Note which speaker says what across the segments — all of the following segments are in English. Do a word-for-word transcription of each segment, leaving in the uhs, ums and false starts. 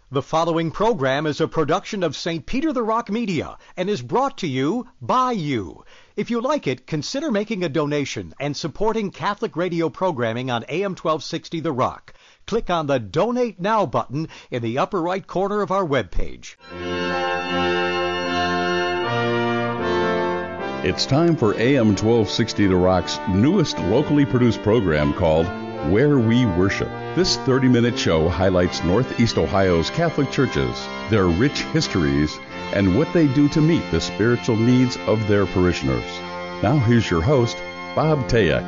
Speaker 1: The following program is a production of Saint Peter the Rock Media and is brought to you by you. If you like it, consider making a donation and supporting Catholic radio programming on A M twelve sixty The Rock. Click on the Donate Now button in the upper right corner of our webpage.
Speaker 2: It's time for A M twelve sixty The Rock's newest locally produced program called Where We Worship. This thirty-minute show highlights Northeast Ohio's Catholic churches, their rich histories, and what they do to meet the spiritual needs of their parishioners. Now here's your host, Bob Tayek.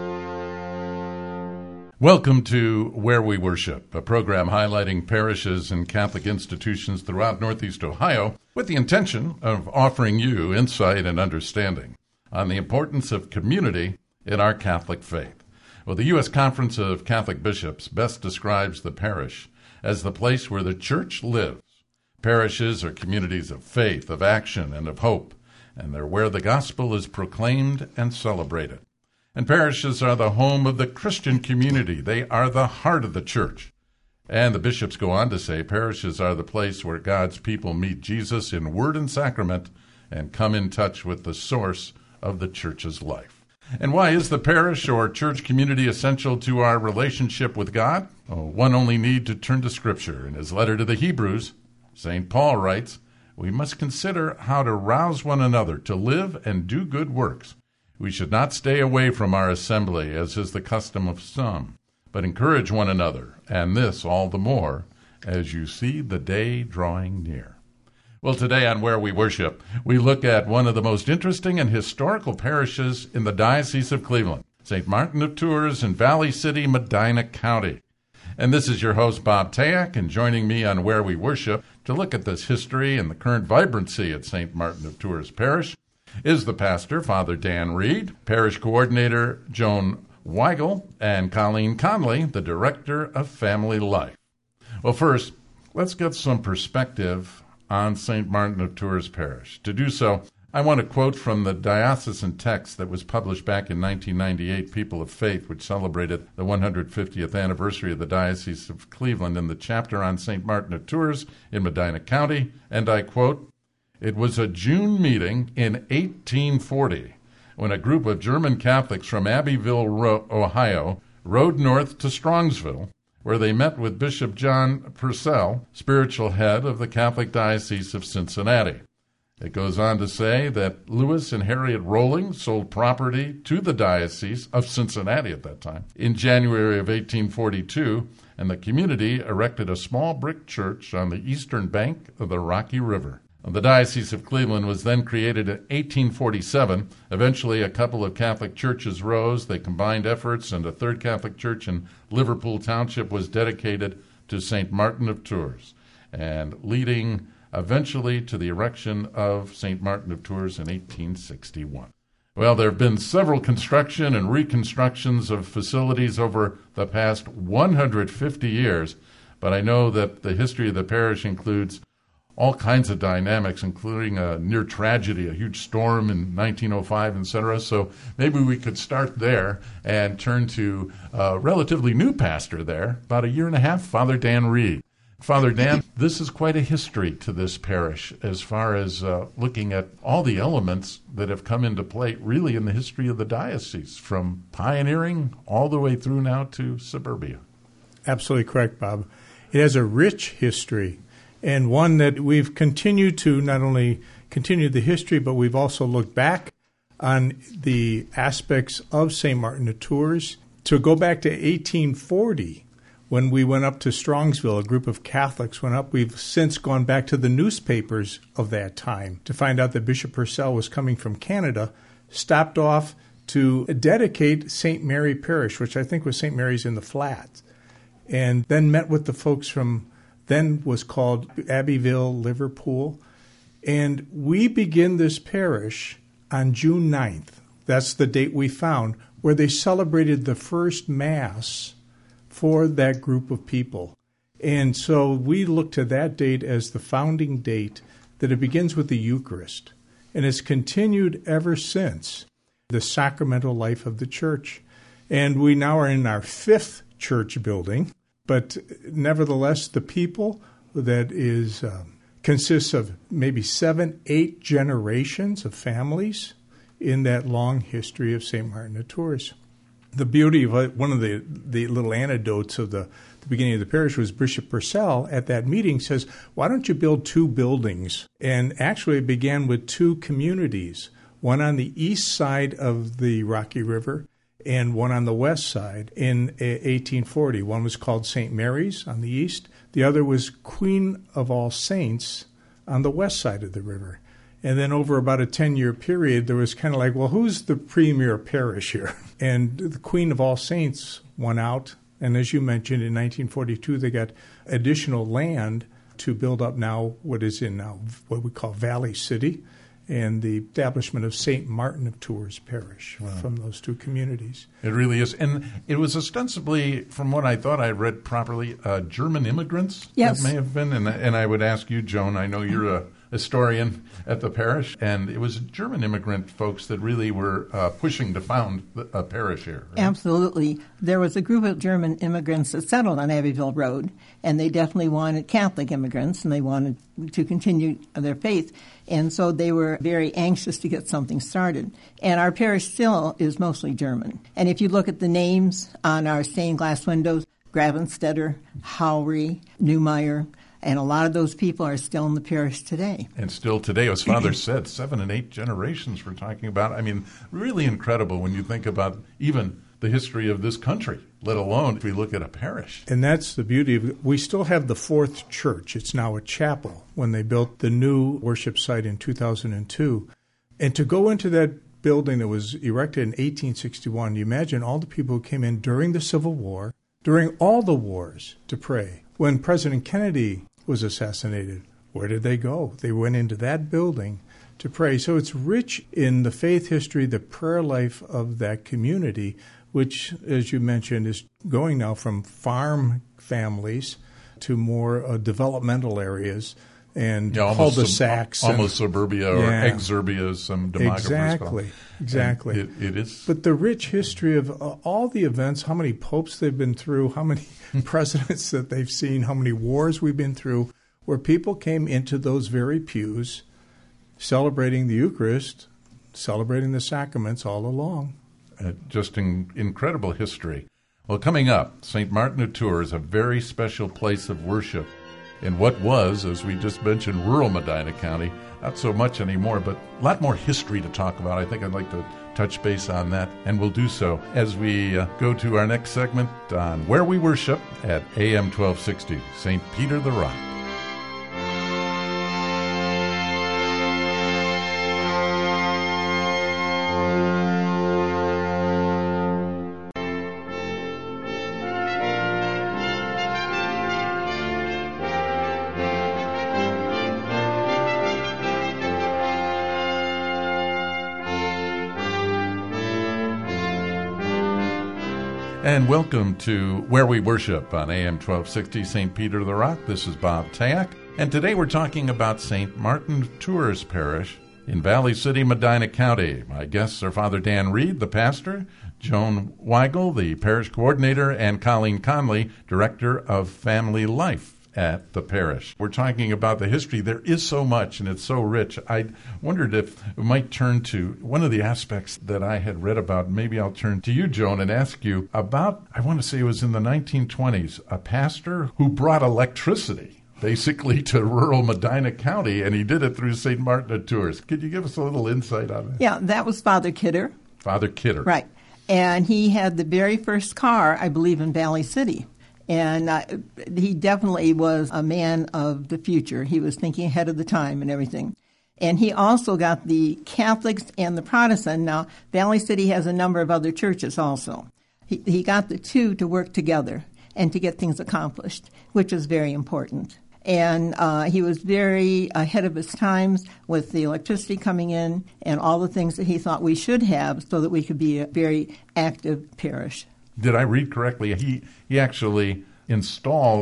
Speaker 3: Welcome to Where We Worship, a program highlighting parishes and Catholic institutions throughout Northeast Ohio with the intention of offering you insight and understanding on the importance of community in our Catholic faith. Well, the U S Conference of Catholic Bishops best describes the parish as the place where the church lives. Parishes are communities of faith, of action, and of hope, and they're where the gospel is proclaimed and celebrated. And parishes are the home of the Christian community. They are the heart of the church. And the bishops go on to say parishes are the place where God's people meet Jesus in word and sacrament and come in touch with the source of the church's life. And why is the parish or church community essential to our relationship with God? Oh, one only need to turn to Scripture. In his letter to the Hebrews, Saint Paul writes, "We must consider how to rouse one another to live and do good works. We should not stay away from our assembly, as is the custom of some, but encourage one another, and this all the more, as you see the day drawing near." Well, today on Where We Worship, we look at one of the most interesting and historical parishes in the Diocese of Cleveland, Saint Martin of Tours in Valley City, Medina County. And this is your host, Bob Tayek, and joining me on Where We Worship to look at this history and the current vibrancy at Saint Martin of Tours Parish is the pastor, Father Dan Reed, parish coordinator Joan Weigel, and Colleen Conley, the director of family life. Well, first, let's get some perspective on Saint Martin of Tours Parish. To do so, I want to quote from the diocesan text that was published back in nineteen ninety-eight, People of Faith, which celebrated the one hundred fiftieth anniversary of the Diocese of Cleveland, in the chapter on Saint Martin of Tours in Medina County, and I quote, "It was a June meeting in eighteen forty when a group of German Catholics from Abbeville, Ohio, rode north to Strongsville, where they met with Bishop John Purcell, spiritual head of the Catholic Diocese of Cincinnati." It goes on to say that Lewis and Harriet Rowling sold property to the Diocese of Cincinnati at that time in January of eighteen forty-two, and the community erected a small brick church on the eastern bank of the Rocky River. The Diocese of Cleveland was then created in eighteen forty-seven. Eventually, a couple of Catholic churches rose. They combined efforts, and a third Catholic church in Liverpool Township was dedicated to Saint Martin of Tours, and leading eventually to the erection of Saint Martin of Tours in eighteen sixty-one. Well, there have been several construction and reconstructions of facilities over the past one hundred fifty years, but I know that the history of the parish includes all kinds of dynamics, including a near tragedy, a huge storm in nineteen oh five, et cetera. So maybe we could start there and turn to a relatively new pastor there, about a year and a half, Father Dan Reed. Father Dan, this is quite a history to this parish as far as uh, looking at all the elements that have come into play really in the history of the diocese, from pioneering all the way through now to suburbia.
Speaker 4: Absolutely correct, Bob. It has a rich history, and one that we've continued to not only continue the history, but we've also looked back on the aspects of Saint Martin of Tours. To go back to eighteen forty, when we went up to Strongsville, a group of Catholics went up. We've since gone back to the newspapers of that time to find out that Bishop Purcell was coming from Canada, stopped off to dedicate Saint Mary Parish, which I think was Saint Mary's in the Flats, and then met with the folks from then was called Abbeville, Liverpool. And we begin this parish on June ninth. That's the date we found, where they celebrated the first Mass for that group of people. And so we look to that date as the founding date, that it begins with the Eucharist. And it's continued ever since, the sacramental life of the church. And we now are in our fifth church building. But nevertheless, the people that is um, consists of maybe seven, eight generations of families in that long history of Saint Martin of Tours. The beauty of it, one of the, the little anecdotes of the, the beginning of the parish was Bishop Purcell at that meeting says, why don't you build two buildings? And actually it began with two communities, one on the east side of the Rocky River and one on the west side in eighteen forty. One was called Saint Mary's on the east. The other was Queen of All Saints on the west side of the river. And then over about a ten-year period, there was kind of like, well, who's the premier parish here? And the Queen of All Saints won out. And as you mentioned, in nineteen forty-two, they got additional land to build up now what is in now what we call Valley City, and the establishment of Saint Martin of Tours Parish. Wow. From those two communities.
Speaker 3: It really is. And it was ostensibly, from what I thought I read properly, uh, German immigrants.
Speaker 5: Yes.
Speaker 3: That may have been. And, and I would ask you, Joan, I know you're a historian at the parish, and it was German immigrant folks that really were uh, pushing to found a parish here. Right?
Speaker 5: Absolutely. There was a group of German immigrants that settled on Abbeville Road, and they definitely wanted Catholic immigrants, and they wanted to continue their faith. And so they were very anxious to get something started. And our parish still is mostly German. And if you look at the names on our stained glass windows, Gravenstetter, Howry, Newmeyer, and a lot of those people are still in the parish today.
Speaker 3: And still today, as Father said, seven and eight generations we're talking about. I mean, really incredible when you think about even the history of this country, let alone if we look at a parish.
Speaker 4: And that's the beauty of it. We still have the fourth church. It's now a chapel when they built the new worship site in two thousand two. And to go into that building that was erected in eighteen sixty-one, you imagine all the people who came in during the Civil War, during all the wars to pray. When President Kennedy was assassinated, where did they go? They went into that building to pray. So it's rich in the faith history, the prayer life of that community, which, as you mentioned, is going now from farm families to more uh, developmental areas and
Speaker 3: yeah,
Speaker 4: cul-de-sacs.
Speaker 3: Sub, almost and, suburbia or yeah. exurbia, as some demographers
Speaker 4: Exactly, exactly.
Speaker 3: It, it is.
Speaker 4: But the rich history of uh, all the events, how many popes they've been through, how many presidents that they've seen, how many wars we've been through, where people came into those very pews celebrating the Eucharist, celebrating the sacraments all along.
Speaker 3: Uh, just in, incredible history. Well, coming up, Saint Martin of Tours, a very special place of worship in what was, as we just mentioned, rural Medina County. Not so much anymore, but a lot more history to talk about. I think I'd like to touch base on that, and we'll do so as we uh, go to our next segment on Where We Worship at A M twelve sixty, Saint Peter the Rock. And welcome to Where We Worship on A M twelve sixty, Saint Peter the Rock. This is Bob Tayak, and today we're talking about Saint Martin of Tours Parish in Valley City, Medina County. My guests are Father Dan Reed, the pastor, Joan Weigel, the parish coordinator, and Colleen Conley, director of family life at the parish. We're talking about the history. There is so much, and it's so rich. I wondered if we might turn to one of the aspects that I had read about. Maybe I'll turn to you, Joan, and ask you about, I want to say it was in the nineteen twenties, a pastor who brought electricity basically to rural Medina County, and he did it through Saint Martin of Tours. Could you give us a little insight on that?
Speaker 5: Yeah, that was Father Kidder.
Speaker 3: Father Kidder.
Speaker 5: Right. And he had the very first car, I believe, in Valley City. And uh, he definitely was a man of the future. He was thinking ahead of the time and everything. And he also got the Catholics and the Protestant. Now, Valley City has a number of other churches also. He, he got the two to work together and to get things accomplished, which was very important. And uh, he was very ahead of his times with the electricity coming in and all the things that he thought we should have so that we could be a very active parish.
Speaker 3: Did I read correctly? He he actually installed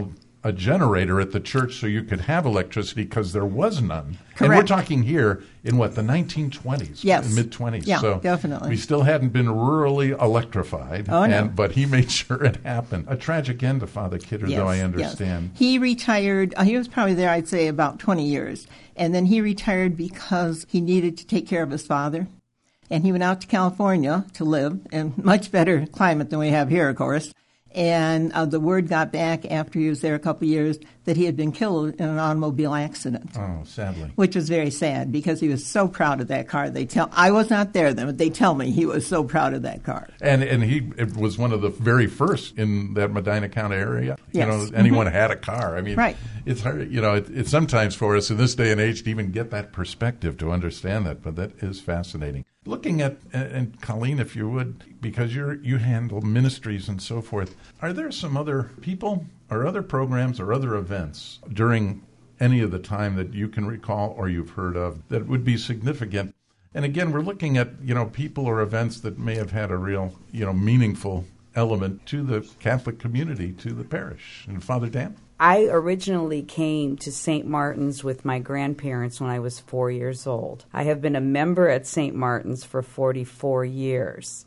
Speaker 3: a generator at the church so you could have electricity because there was none.
Speaker 5: Correct.
Speaker 3: And we're talking here in, what, the nineteen twenties?
Speaker 5: Yes.
Speaker 3: mid-twenties.
Speaker 5: Yeah,
Speaker 3: so
Speaker 5: definitely.
Speaker 3: We still hadn't been rurally electrified.
Speaker 5: Oh, no.
Speaker 3: And, but he made sure it happened. A tragic end to Father Kidder,
Speaker 5: Yes,
Speaker 3: though I
Speaker 5: yes.
Speaker 3: understand.
Speaker 5: He retired, uh, he was probably there, I'd say, about twenty years. And then he retired because he needed to take care of his father. And he went out to California to live in much better climate than we have here, of course. And uh, the word got back after he was there a couple of years that he had been killed in an automobile accident.
Speaker 3: Oh, sadly.
Speaker 5: Which was very sad because he was so proud of that car. They tell I was not there then, but they tell me he was so proud of that car.
Speaker 3: And and he it was one of the very first in that Medina County area.
Speaker 5: Yes.
Speaker 3: You know, anyone mm-hmm. had a car. I mean,
Speaker 5: right.
Speaker 3: it's hard. You know, it, it's sometimes for us in this day and age to even get that perspective to understand that. But that is fascinating. Looking at, and Colleen, if you would, because you you handle ministries and so forth, are there some other people or other programs or other events during any of the time that you can recall or you've heard of that would be significant? And again, we're looking at, you know, people or events that may have had a real, you know, meaningful element to the Catholic community, to the parish. And Father Dan?
Speaker 6: I originally came to Saint Martin's with my grandparents when I was four years old. I have been a member at Saint Martin's for forty-four years.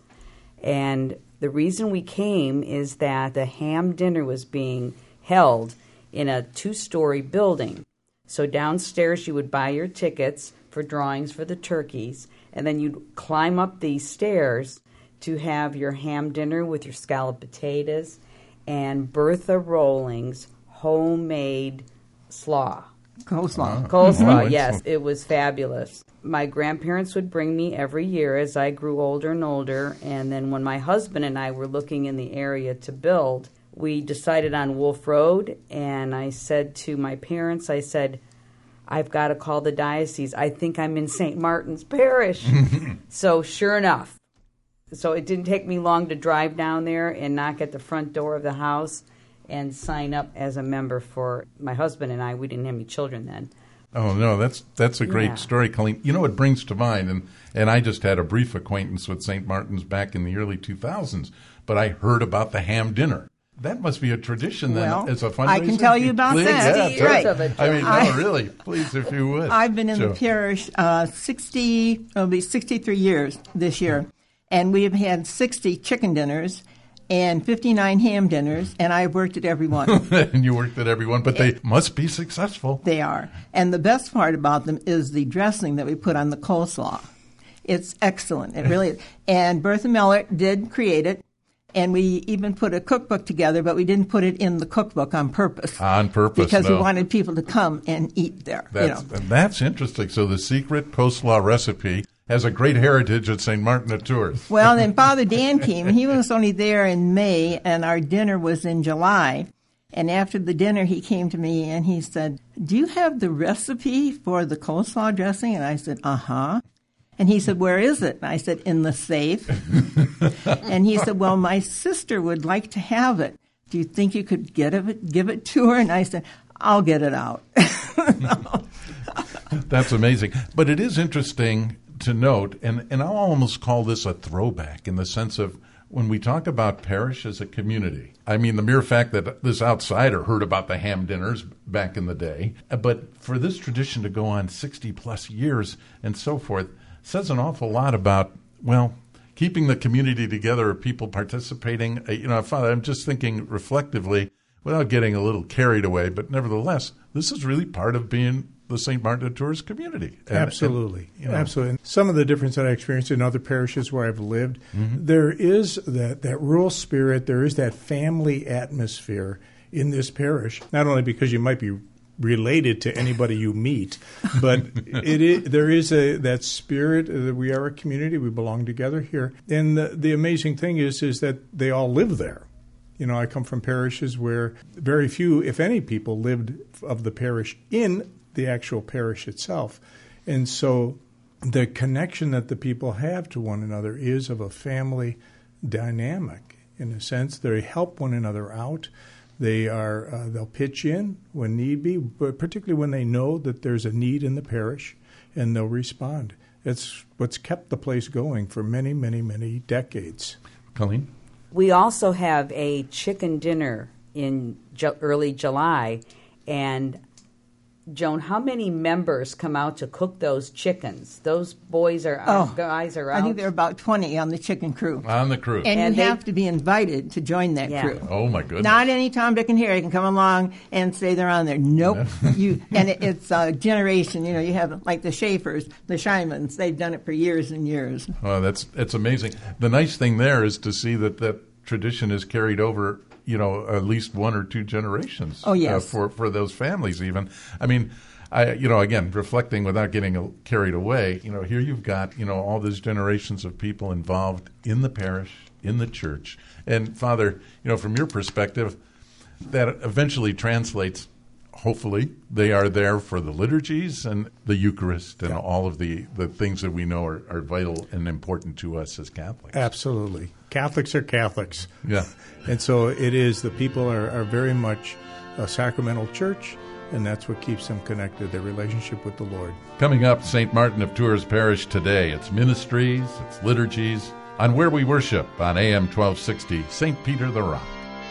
Speaker 6: And the reason we came is that the ham dinner was being held in a two-story building. So downstairs you would buy your tickets for drawings for the turkeys, and then you'd climb up these stairs to have your ham dinner with your scalloped potatoes and Bertha Rolling's homemade slaw.
Speaker 5: Coleslaw.
Speaker 6: Coleslaw,
Speaker 3: Oh,
Speaker 6: yes. It was fabulous. My grandparents would bring me every year as I grew older and older, and then when my husband and I were looking in the area to build, we decided on Wolf Road, and I said to my parents, I said, I've got to call the diocese. I think I'm in Saint Martin's Parish. So sure enough. So it didn't take me long to drive down there and knock at the front door of the house and sign up as a member for my husband and I. We didn't have any children then.
Speaker 3: Oh, no, that's that's a great
Speaker 6: Yeah.
Speaker 3: story, Colleen. You know, it brings to mind, and, and I just had a brief acquaintance with Saint Martin's back in the early two thousands, but I heard about the ham dinner. That must be a tradition then
Speaker 5: Well,
Speaker 3: as a fundraiser.
Speaker 5: I can tell you about
Speaker 3: Please,
Speaker 5: that.
Speaker 3: Yeah,
Speaker 6: Years
Speaker 3: tell-
Speaker 6: of it.
Speaker 3: I mean, no,
Speaker 5: I-
Speaker 3: really, please, if you would.
Speaker 5: I've been in
Speaker 3: Joe.
Speaker 5: the parish uh, sixty, it'll be sixty-three years this year, and we have had sixty chicken dinners and fifty-nine ham dinners, and I've worked at every one.
Speaker 3: And you worked at everyone, but they must be successful.
Speaker 5: They are. And the best part about them is the dressing that we put on the coleslaw. It's excellent. It really is. And Bertha Miller did create it, and we even put a cookbook together, but we didn't put it in the cookbook on purpose.
Speaker 3: On purpose,
Speaker 5: Because
Speaker 3: no.
Speaker 5: we wanted people to come and eat there.
Speaker 3: That's,
Speaker 5: you know.
Speaker 3: and that's interesting. So the secret coleslaw recipe has a great heritage at Saint Martin at Tours.
Speaker 5: Well, then Father Dan came. He was only there in May, and our dinner was in July. And after the dinner, he came to me and he said, do you have the recipe for the coleslaw dressing? And I said, uh-huh. And he said, where is it? And I said, in the safe. And he said, well, my sister would like to have it. Do you think you could get it, give it to her? And I said, I'll get it out.
Speaker 3: That's amazing. But it is interesting to note, and, and I'll almost call this a throwback in the sense of when we talk about parish as a community. I mean, the mere fact that this outsider heard about the ham dinners back in the day, but for this tradition to go on sixty plus years and so forth says an awful lot about, well, keeping the community together, people participating. You know, Father, I'm just thinking reflectively without getting a little carried away, but nevertheless, this is really part of being the Saint Martin at Tours community. And,
Speaker 4: Absolutely.
Speaker 3: and, you know,
Speaker 4: Absolutely. And some of the difference that I experienced in other parishes where I've lived,
Speaker 3: mm-hmm.
Speaker 4: there is that, that rural spirit, there is that family atmosphere in this parish, not only because you might be related to anybody you meet, but it is, there is a that spirit that we are a community, we belong together here. And the, the amazing thing is is that they all live there. You know, I come from parishes where very few, if any, people lived of the parish in the actual parish itself. And so the connection that the people have to one another is of a family dynamic. In a sense, they help one another out. They are uh, they'll pitch in when need be, but particularly when they know that there's a need in the parish, and they'll respond. It's what's kept the place going for many, many, many decades.
Speaker 3: Colleen?
Speaker 6: We also have a chicken dinner in ju- early July. And Joan, how many members come out to cook those chickens? Those boys are out,
Speaker 5: Oh,
Speaker 6: guys are out.
Speaker 5: I think there are about twenty on the chicken crew.
Speaker 3: On the crew.
Speaker 5: And,
Speaker 6: And
Speaker 5: you
Speaker 6: they-
Speaker 5: have to be invited to join that
Speaker 6: Yeah.
Speaker 5: crew.
Speaker 3: Oh, my goodness.
Speaker 5: Not any Tom, Dick, and Harry can come along and say they're on there. Nope. you and it, it's a generation. You know, you have like the Schaefers, the Scheinmans. They've done it for years and years.
Speaker 3: Oh, that's that's amazing. The nice thing there is to see that that tradition is carried over, you know, at least one or two generations.
Speaker 5: Oh, yes.
Speaker 3: Uh, for for those families, even. I mean, I you know, again, reflecting without getting carried away. You know, here you've got you know all these generations of people involved in the parish, in the church, and Father, you know, from your perspective, that eventually translates. Hopefully, they are there for the liturgies and the Eucharist and
Speaker 4: Yeah.
Speaker 3: all of the, the things that we know are, are vital and important to us as Catholics.
Speaker 4: Absolutely. Catholics are Catholics.
Speaker 3: Yeah.
Speaker 4: And so it is, the people are, are very much a sacramental church, and that's what keeps them connected, their relationship with the Lord.
Speaker 3: Coming up, Saint Martin of Tours Parish today. It's ministries, it's liturgies, on Where We Worship on A M twelve sixty, Saint Peter the Rock.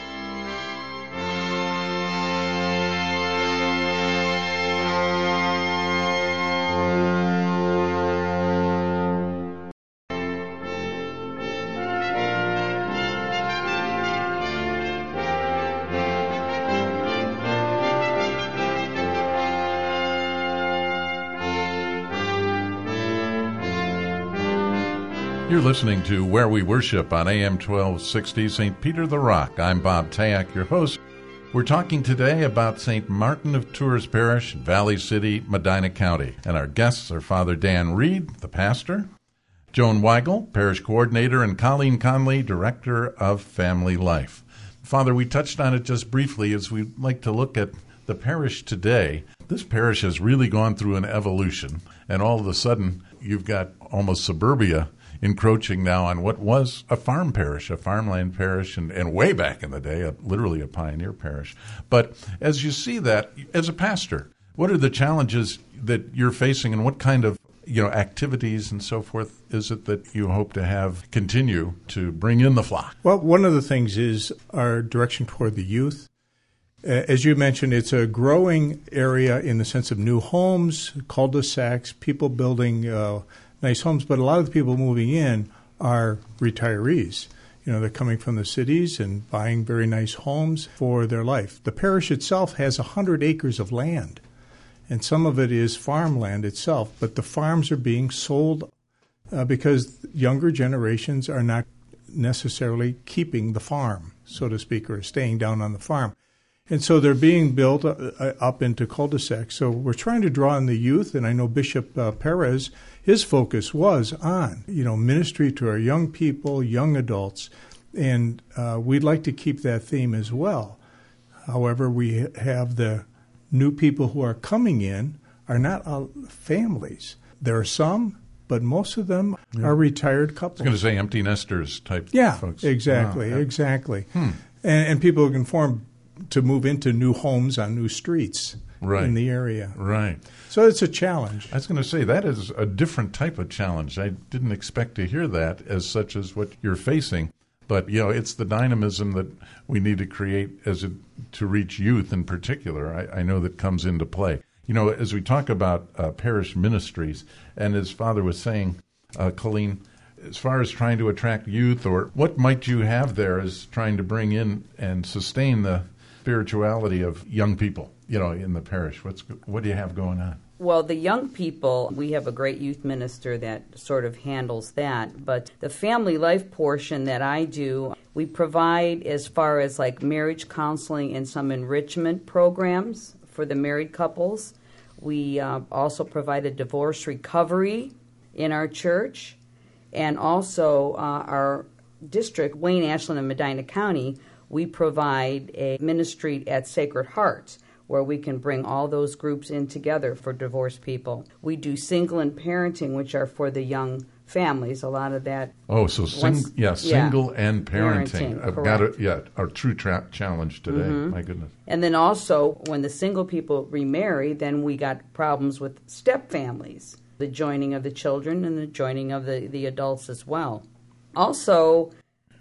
Speaker 3: You're listening to Where We Worship on A M twelve sixty, Saint Peter the Rock. I'm Bob Tayak, your host. We're talking today about Saint Martin of Tours Parish, Valley City, Medina County. And our guests are Father Dan Reed, the pastor, Joan Weigel, parish coordinator, and Colleen Conley, director of family life. Father, we touched on it just briefly as we'd like to look at the parish today. This parish has really gone through an evolution, and all of a sudden you've got almost suburbia encroaching now on what was a farm parish, a farmland parish, and, and way back in the day, a, literally a pioneer parish. But as you see that, as a pastor, what are the challenges that you're facing, and what kind of you know activities and so forth is it that you hope to have continue to bring in the flock?
Speaker 4: Well, one of the things is our direction toward the youth. Uh, As you mentioned, it's a growing area in the sense of new homes, cul-de-sacs, people building uh, nice homes, but a lot of the people moving in are retirees. You know, they're coming from the cities and buying very nice homes for their life. The parish itself has one hundred acres of land, and some of it is farmland itself, but the farms are being sold uh, because younger generations are not necessarily keeping the farm, so to speak, or staying down on the farm. And so they're being built uh, up into cul-de-sacs. So we're trying to draw in the youth, and I know Bishop uh, Perez, his focus was on, you know, ministry to our young people, young adults, and uh, we'd like to keep that theme as well. However, we have the new people who are coming in are not uh, families. There are some, but most of them yeah. are retired couples.
Speaker 3: I was going to say empty nesters type
Speaker 4: yeah,
Speaker 3: folks.
Speaker 4: Exactly,
Speaker 3: Wow.
Speaker 4: exactly.
Speaker 3: Hmm.
Speaker 4: And, and people can form to move into new homes on new streets
Speaker 3: right.
Speaker 4: in the area.
Speaker 3: Right.
Speaker 4: So it's a challenge.
Speaker 3: I was going to say, that is a different type of challenge. I didn't expect to hear that as such as what you're facing. But, you know, it's the dynamism that we need to create as a, to reach youth in particular. I, I know that comes into play. You know, as we talk about uh, parish ministries, and as Father was saying, uh, Colleen, as far as trying to attract youth, or what might you have there as trying to bring in and sustain the spirituality of young people, you know, in the parish? What's what do you have going on?
Speaker 6: Well, the young people, we have a great youth minister that sort of handles that. But the family life portion that I do, we provide as far as like marriage counseling and some enrichment programs for the married couples. We uh, also provide a divorce recovery in our church. And also uh, our district, Wayne, Ashland, and Medina County, we provide a ministry at Sacred Heart where we can bring all those groups in together for divorced people. We do single and parenting, which are for the young families. A lot of that.
Speaker 3: Oh, so sing,
Speaker 6: once,
Speaker 3: yeah, single
Speaker 6: yeah,
Speaker 3: and parenting.
Speaker 6: parenting
Speaker 3: I've
Speaker 6: correct.
Speaker 3: got it. Yeah, our true tra- challenge today.
Speaker 6: Mm-hmm.
Speaker 3: My goodness.
Speaker 6: And then also, when the single people remarry, then we got problems with step families, the joining of the children and the joining of the, the adults as well. Also,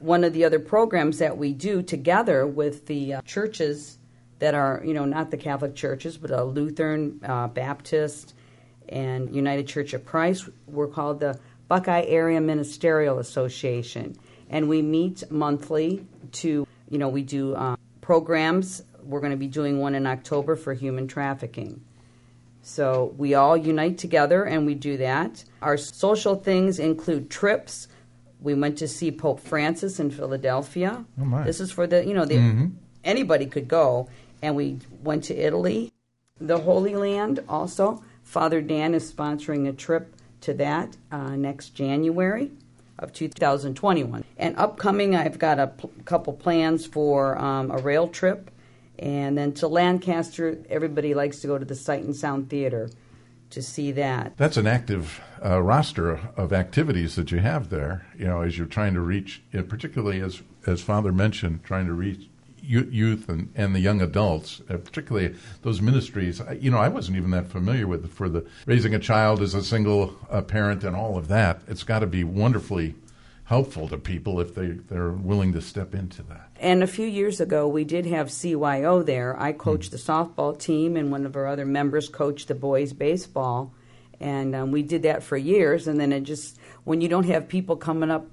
Speaker 6: one of the other programs that we do together with the uh, churches that are, you know, not the Catholic churches, but a Lutheran, uh, Baptist, and United Church of Christ, we're called the Buckeye Area Ministerial Association. And we meet monthly to, you know, we do uh, programs. We're going to be doing one in October for human trafficking. So we all unite together and we do that. Our social things include trips. We went to see Pope Francis in Philadelphia.
Speaker 3: Oh my.
Speaker 6: This is for the, you know, the, mm-hmm. anybody could go. And we went to Italy, the Holy Land also. Father Dan is sponsoring a trip to that uh, next January of two thousand twenty-one. And upcoming, I've got a p- couple plans for um, a rail trip. And then to Lancaster, everybody likes to go to the Sight and Sound Theater to see that.
Speaker 3: That's an active uh, roster of activities that you have there, you know, as you're trying to reach, you know, particularly as as Father mentioned, trying to reach youth and, and the young adults, uh, particularly those ministries. You know, I wasn't even that familiar with for the raising a child as a single uh, parent and all of that. It's got to be wonderfully helpful to people if they, they're willing to step into that.
Speaker 6: And a few years ago, we did have C Y O there. I coached mm. the softball team, and one of our other members coached the boys' baseball. And um, we did that for years, and then it just, when you don't have people coming up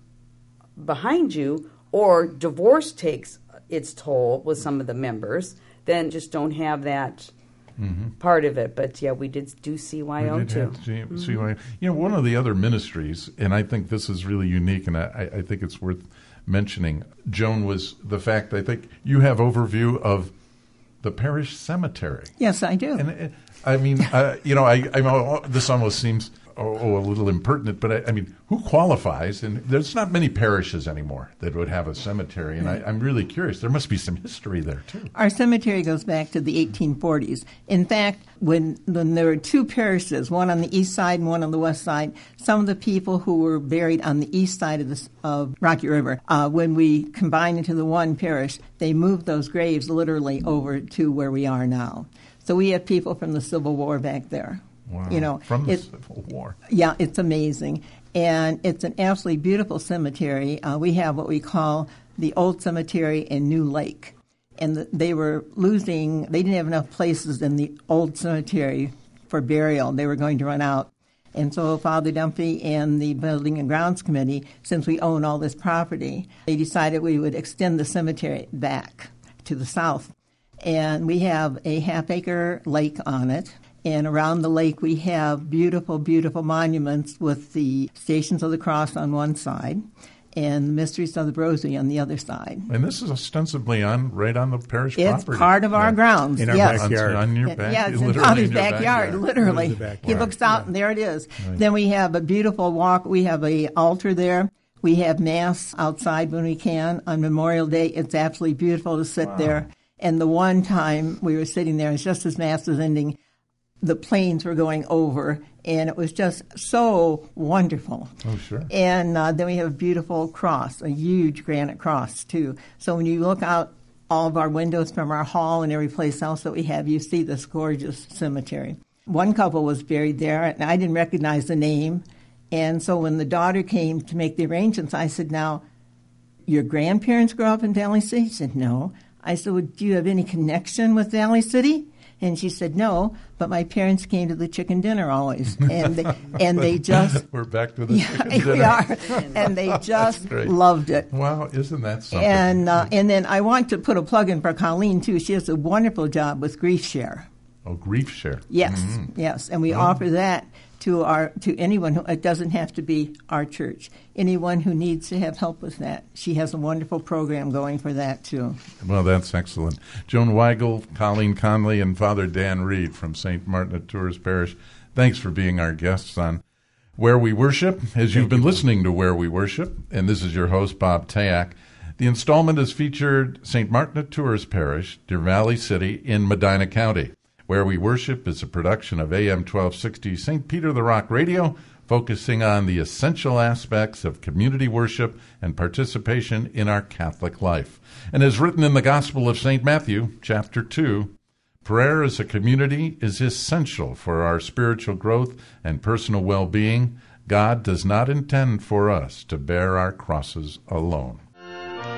Speaker 6: behind you, or divorce takes its toll with some of the members, then just don't have that mm-hmm. part of it. But yeah, we did do C Y O
Speaker 3: we did
Speaker 6: too.
Speaker 3: Have C- mm-hmm. C Y O. You know, one of the other ministries, and I think this is really unique, and I, I think it's worth mentioning, Joan, was the fact I think you have overview of the parish cemetery.
Speaker 5: Yes, I do.
Speaker 3: And it, I mean, uh, you know, I, I know this almost seems oh, oh, a little impertinent, but I, I mean, who qualifies? And there's not many parishes anymore that would have a cemetery, and I, I'm really curious. There must be some history there, too.
Speaker 5: Our cemetery goes back to the eighteen forties. In fact, when, when there were two parishes, one on the east side and one on the west side, some of the people who were buried on the east side of, the, of Rocky River, uh, when we combined into the one parish, they moved those graves literally over to where we are now. So we have people from the Civil War back there.
Speaker 3: Wow.
Speaker 5: You know,
Speaker 3: from the
Speaker 5: it,
Speaker 3: Civil War.
Speaker 5: Yeah, it's amazing. And it's an absolutely beautiful cemetery. Uh, we have what we call the Old Cemetery in New Lake. And the, they were losing, they didn't have enough places in the old cemetery for burial. They were going to run out. And so Father Dunphy and the Building and Grounds Committee, since we own all this property, they decided we would extend the cemetery back to the south. And we have a half-acre lake on it. And around the lake, we have beautiful, beautiful monuments with the Stations of the Cross on one side and the Mysteries of the Rosary on the other side.
Speaker 3: And this is ostensibly on right on the parish
Speaker 5: it's
Speaker 3: property.
Speaker 5: It's part of our
Speaker 3: yeah.
Speaker 5: grounds,
Speaker 4: in our
Speaker 5: yes.
Speaker 4: backyard.
Speaker 3: On, on your back,
Speaker 5: yeah, it's
Speaker 3: literally
Speaker 5: in Father's
Speaker 3: in your
Speaker 5: backyard,
Speaker 3: backyard.
Speaker 5: literally.
Speaker 4: Backyard.
Speaker 5: He looks out, yeah. and there it is.
Speaker 3: Right.
Speaker 5: Then we have a beautiful walk. We have a altar there. We have Mass outside when we can. On Memorial Day, it's absolutely beautiful to sit wow. there. And the one time we were sitting there, it's just as Mass was ending, the planes were going over, and it was just so wonderful.
Speaker 3: Oh, sure.
Speaker 5: And uh, then we have a beautiful cross, a huge granite cross, too. So when you look out all of our windows from our hall and every place else that we have, you see this gorgeous cemetery. One couple was buried there, and I didn't recognize the name. And so when the daughter came to make the arrangements, I said, now, your grandparents grew up in Valley City? She said, no. I said, well, do you have any connection with Valley City? And she said, no, but my parents came to the chicken dinner always. And they, and they just...
Speaker 3: We're back to the
Speaker 5: yeah,
Speaker 3: chicken dinner.
Speaker 5: We are. And they just loved it.
Speaker 3: Wow, isn't that something?
Speaker 5: And, uh, and then I want to put a plug in for Colleen, too. She has a wonderful job with Grief Share.
Speaker 3: Oh, Grief Share.
Speaker 5: Yes,
Speaker 3: mm-hmm.
Speaker 5: yes. And we
Speaker 3: oh.
Speaker 5: offer that to our to anyone who, it doesn't have to be our church, anyone who needs to have help with that. She has a wonderful program going for that, too.
Speaker 3: Well, that's excellent. Joan Weigel, Colleen Conley, and Father Dan Reed from Saint Martin at Tours Parish, thanks for being our guests on Where We Worship. As you've been listening to Where We Worship, and this is your host, Bob Tayak, the installment has featured Saint Martin at Tours Parish, Deer Valley City in Medina County. Where We Worship is a production of A M twelve sixty Saint Peter the Rock Radio, focusing on the essential aspects of community worship and participation in our Catholic life. And as written in the Gospel of Saint Matthew, chapter two, prayer as a community is essential for our spiritual growth and personal well-being. God does not intend for us to bear our crosses alone.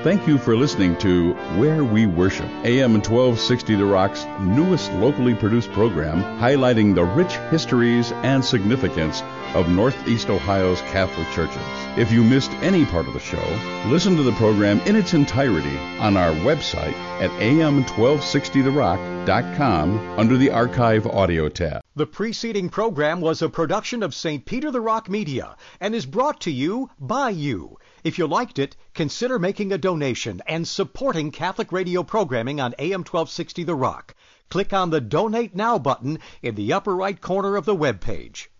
Speaker 2: Thank you for listening to Where We Worship, A M twelve sixty The Rock's newest locally produced program highlighting the rich histories and significance of Northeast Ohio's Catholic churches. If you missed any part of the show, listen to the program in its entirety on our website at A M twelve sixty the rock dot com under the Archive Audio tab.
Speaker 1: The preceding program was a production of Saint Peter the Rock Media and is brought to you by you. If you liked it, consider making a donation and supporting Catholic radio programming on A M twelve sixty The Rock. Click on the Donate Now button in the upper right corner of the web page.